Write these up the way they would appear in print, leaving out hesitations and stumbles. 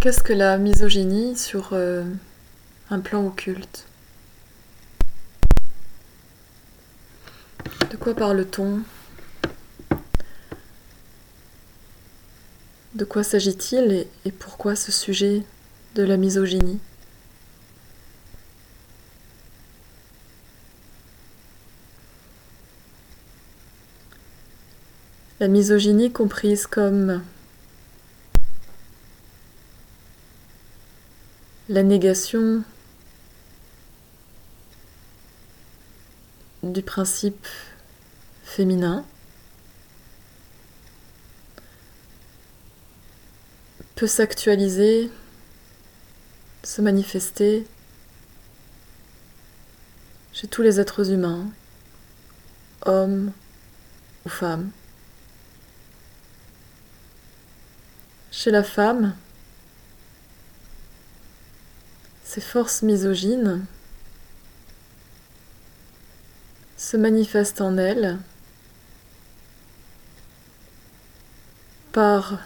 Qu'est-ce que la misogynie sur un plan occulte? De quoi parle-t-on? De quoi s'agit-il et pourquoi ce sujet de la misogynie? La misogynie comprise comme la négation du principe féminin peut s'actualiser, se manifester chez tous les êtres humains, hommes ou femmes. Chez la femme, ces forces misogynes se manifestent en elle par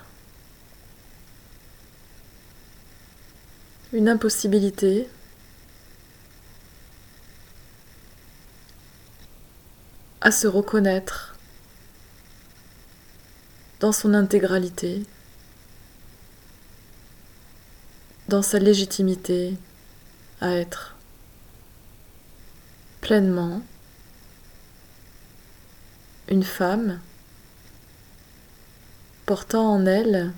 une impossibilité à se reconnaître dans son intégralité, dans sa légitimité à être pleinement une femme portant en elle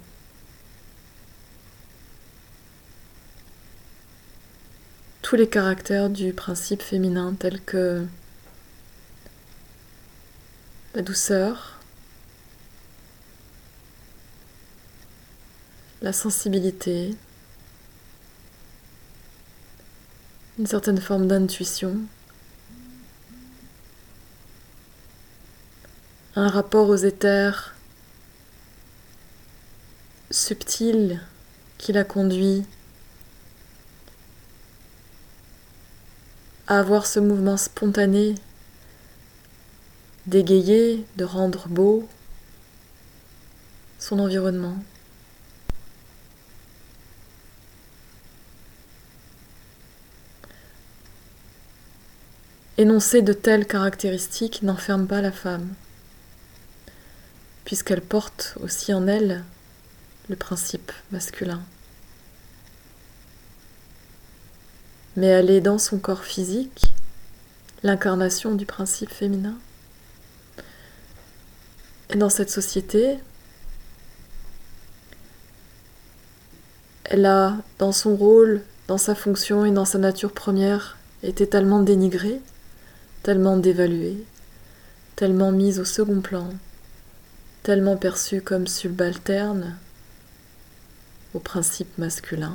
tous les caractères du principe féminin tels que la douceur, la sensibilité, une certaine forme d'intuition, un rapport aux éthers subtil qui la conduit à avoir ce mouvement spontané d'égayer, de rendre beau son environnement. Énoncer de telles caractéristiques n'enferme pas la femme, puisqu'elle porte aussi en elle le principe masculin. Mais elle est dans son corps physique l'incarnation du principe féminin. Et dans cette société, elle a, dans son rôle, dans sa fonction et dans sa nature première, été tellement dénigrée, tellement dévaluée, tellement mise au second plan, tellement perçue comme subalterne au principe masculin,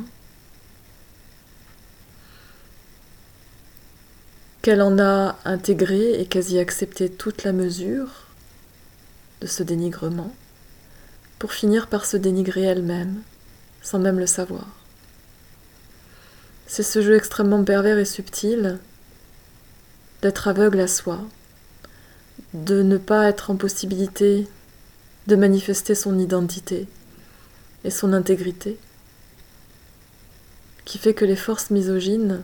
qu'elle en a intégré et quasi accepté toute la mesure de ce dénigrement, pour finir par se dénigrer elle-même, sans même le savoir. C'est ce jeu extrêmement pervers et subtil d'être aveugle à soi, de ne pas être en possibilité de manifester son identité et son intégrité, qui fait que les forces misogynes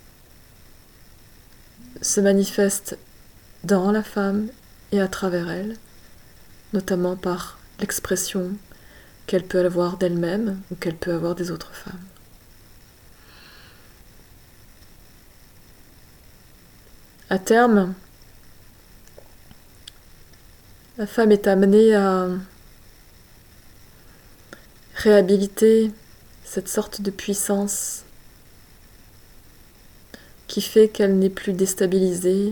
se manifestent dans la femme et à travers elle, notamment par l'expression qu'elle peut avoir d'elle-même ou qu'elle peut avoir des autres femmes. À terme, la femme est amenée à réhabiliter cette sorte de puissance qui fait qu'elle n'est plus déstabilisée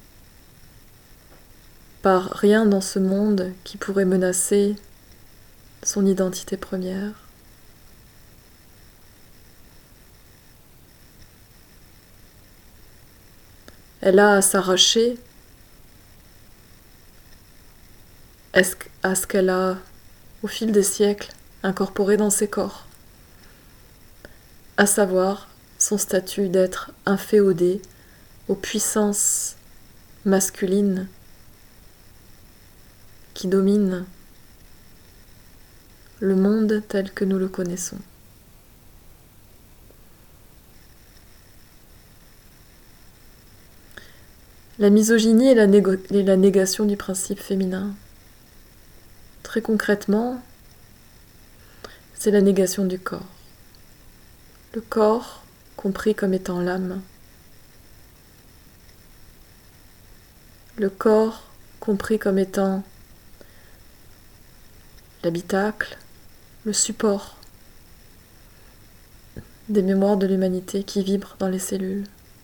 par rien dans ce monde qui pourrait menacer son identité première. Elle a à s'arracher à ce qu'elle a, au fil des siècles, incorporé dans ses corps, à savoir son statut d'être inféodé aux puissances masculines qui dominent le monde tel que nous le connaissons. La misogynie est la négation du principe féminin. Très concrètement, c'est la négation du corps. Le corps compris comme étant l'âme. Le corps compris comme étant l'habitacle, le support des mémoires de l'humanité qui vibrent dans les cellules.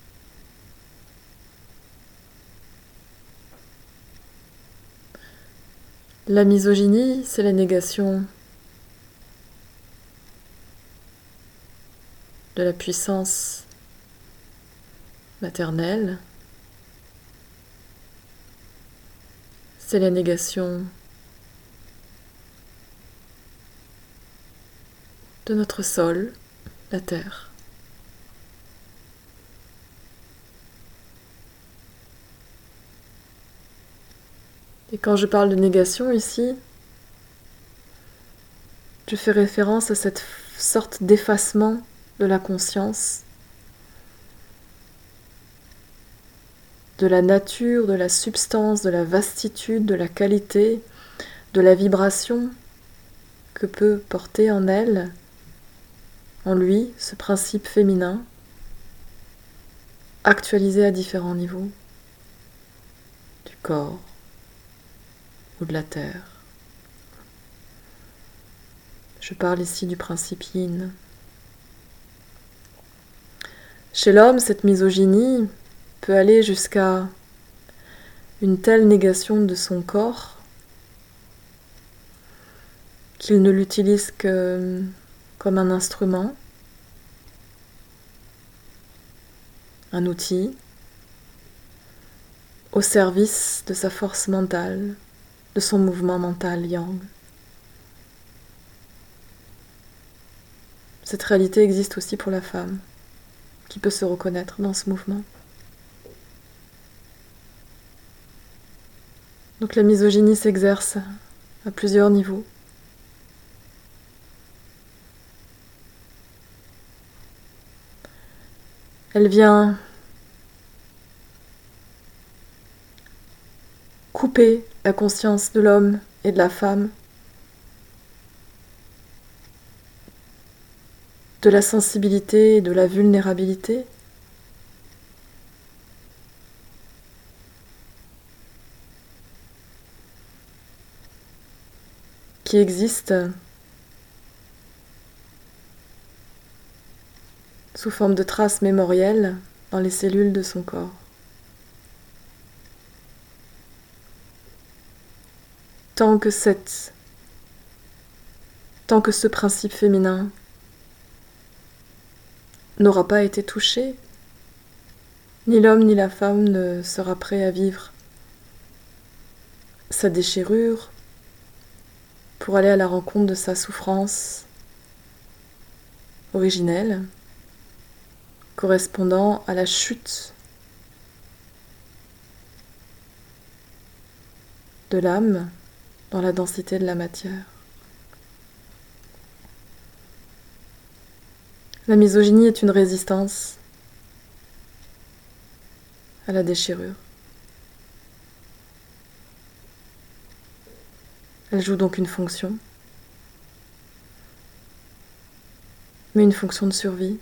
La misogynie, c'est la négation de la puissance maternelle. C'est la négation de notre sol, la terre. Et quand je parle de négation ici, je fais référence à cette sorte d'effacement de la conscience, de la nature, de la substance, de la vastitude, de la qualité, de la vibration que peut porter en elle, en lui, ce principe féminin, actualisé à différents niveaux, du corps ou de la terre. Je parle ici du principe yin. Chez l'homme, cette misogynie peut aller jusqu'à une telle négation de son corps qu'il ne l'utilise que comme un instrument, un outil, au service de sa force mentale, de son mouvement mental yang. Cette réalité existe aussi pour la femme, qui peut se reconnaître dans ce mouvement. Donc la misogynie s'exerce à plusieurs niveaux. Elle vient couper la conscience de l'homme et de la femme de la sensibilité et de la vulnérabilité. Qui existe sous forme de traces mémorielles dans les cellules de son corps. Tant que ce principe féminin n'aura pas été touché, ni l'homme ni la femme ne sera prêt à vivre sa déchirure pour aller à la rencontre de sa souffrance originelle, correspondant à la chute de l'âme dans la densité de la matière. La misogynie est une résistance à la déchirure. Elle joue donc une fonction, mais une fonction de survie.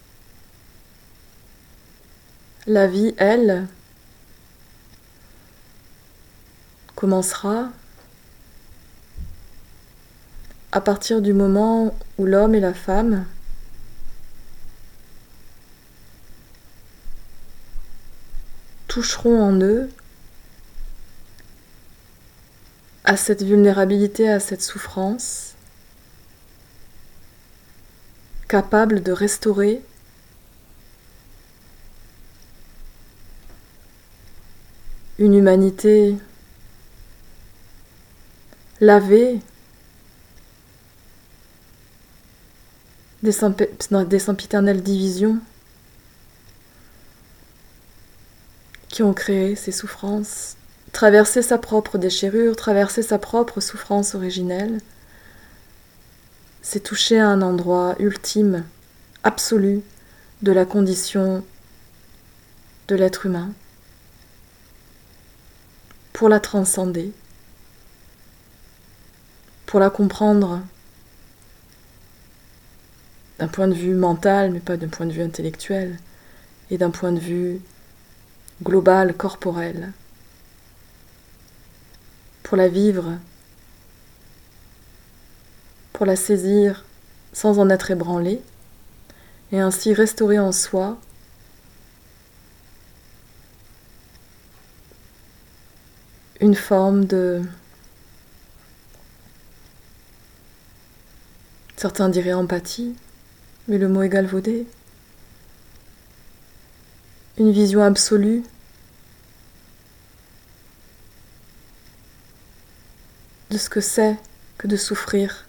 La vie, elle, commencera à partir du moment où l'homme et la femme toucheront en eux à cette vulnérabilité, à cette souffrance, capable de restaurer une humanité lavée des sempiternelles divisions qui ont créé ces souffrances, traverser sa propre déchirure, traverser sa propre souffrance originelle, c'est toucher à un endroit ultime, absolu, de la condition de l'être humain. pour la transcender, pour la comprendre d'un point de vue mental, mais pas d'un point de vue intellectuel, et d'un point de vue global, corporel, pour la vivre, pour la saisir sans en être ébranlé, et ainsi restaurer en soi une forme de, certains diraient empathie, mais le mot est galvaudé, une vision absolue de ce que c'est que de souffrir,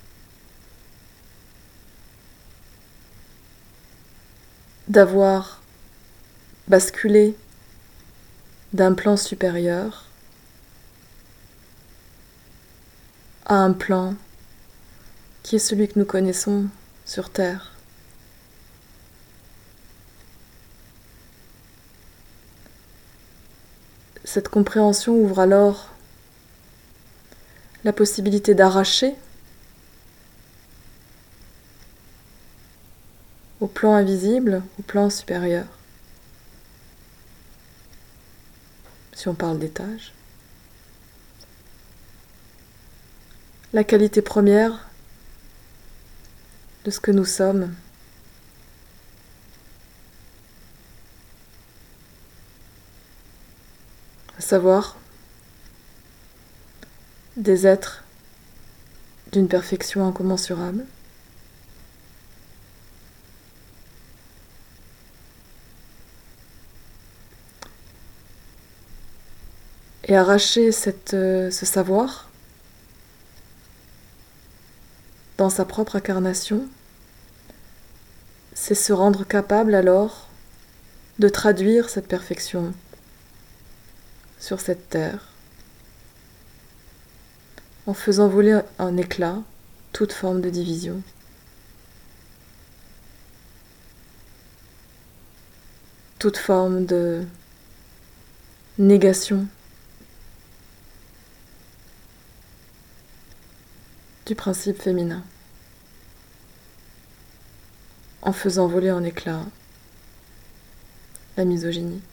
d'avoir basculé d'un plan supérieur à un plan qui est celui que nous connaissons sur Terre. Cette compréhension ouvre alors la possibilité d'arracher au plan invisible, au plan supérieur, si on parle d'étage, la qualité première de ce que nous sommes, à savoir des êtres d'une perfection incommensurable, et arracher ce savoir dans sa propre incarnation, c'est se rendre capable alors de traduire cette perfection sur cette terre, en faisant voler en éclats toute forme de division. Toute forme de négation du principe féminin, en faisant voler en éclats la misogynie.